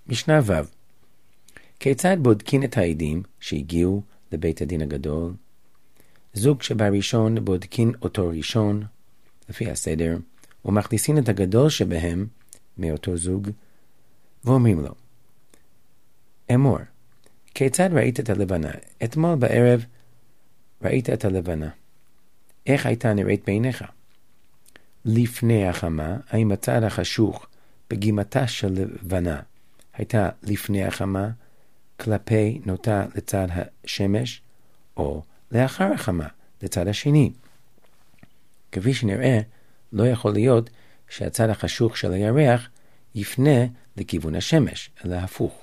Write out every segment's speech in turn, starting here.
משנה ו' כיצד בודקים את העדים שהגיעו לבית הדין הגדול? זוג שבראשון בודקים אותו ראשון, לפי הסדר, ומכניסים את הגדול שבהם מאותו זוג, ואומרים לו, אמור, כיצד ראית את הלבנה? אתמול בערב ראית את הלבנה. איך הייתה נראית בעיניך? לפני החמה, האם הצד החשוך בגימתה של לבנה הייתה לפני החמה, כלפי נוטה לצד השמש, או לאחר החמה, לצד השני? כפי שנראה, לא יכול להיות שהצד החשוך של הירח יפנה לכיוון השמש, אלא הפוך.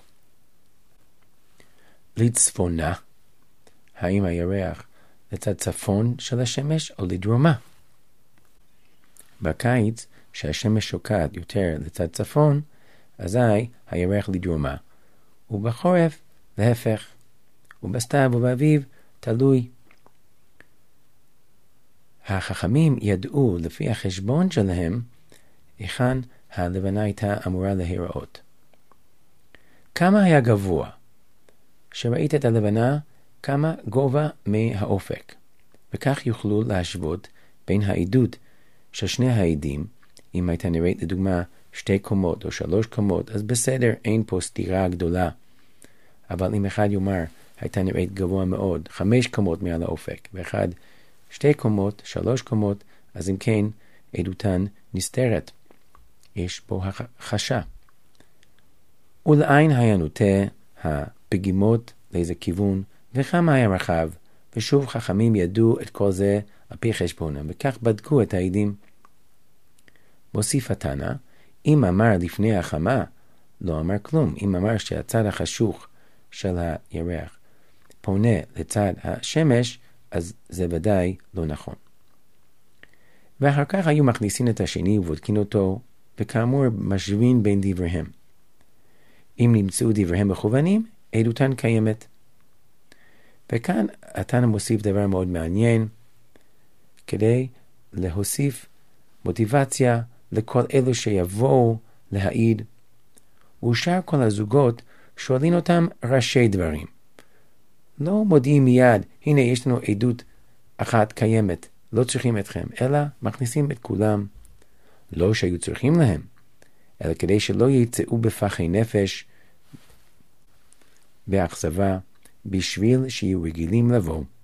לצפונה, האם הירח לצד צפון של השמש או לדרומה? בקיץ, שהשמש שוקעת יותר לצד צפון, אזי הירח לדרומה, ובחורף להפך, ובסתיו ובאביב תלוי. החכמים ידעו לפי החשבון שלהם היכן הלבנה הייתה אמורה להיראות. כמה היה גבוה? שראית את הלבנה, כמה גובה מהאופק, וכך יוכלו להשוות בין העדות של שני העדים. אם הייתה נראית לדוגמה 2 קומות או 3 קומות, אז בסדר, אין פה סתירה גדולה. אבל אם אחד יאמר הייתה נראית גבוה מאוד, 5 קומות מעל האופק, ואחד 2 קומות, 3 קומות, אז אם כן, עדותן נסתרת. יש פה חשה. ולעין היה נוטה הפגימות לאיזה כיוון, וכמה היה רחב, ושוב חכמים ידעו את כל זה על פי חשבונם, וכך בדקו את העדים. מוסיף התנא, אם אמר לפני החמה, לא אמר כלום. אם אמר שהצד החשוך של הירח פונה לצד השמש, אז זה ודאי לא נכון. ואחר כך היו מכניסים את השני ובודקים אותו, וכאמור משווים בין דבריהם. אם נמצאו דבריהם מכוונים, עדותן קיימת. וכאן התנא מוסיף דבר מאוד מעניין, כדי להוסיף מוטיבציה לכל אלו שיבואו להעיד. ושאר כל הזוגות שואלים אותם ראשי דברים. לא מודיעים מיד, הנה יש לנו עדות אחת קיימת, לא צריכים אתכם, אלא מכניסים את כולם. לא שהיו צריכים להם, אלא כדי שלא יצאו בפחי נפש, באכזבה, בשביל שיהיו רגילים לבוא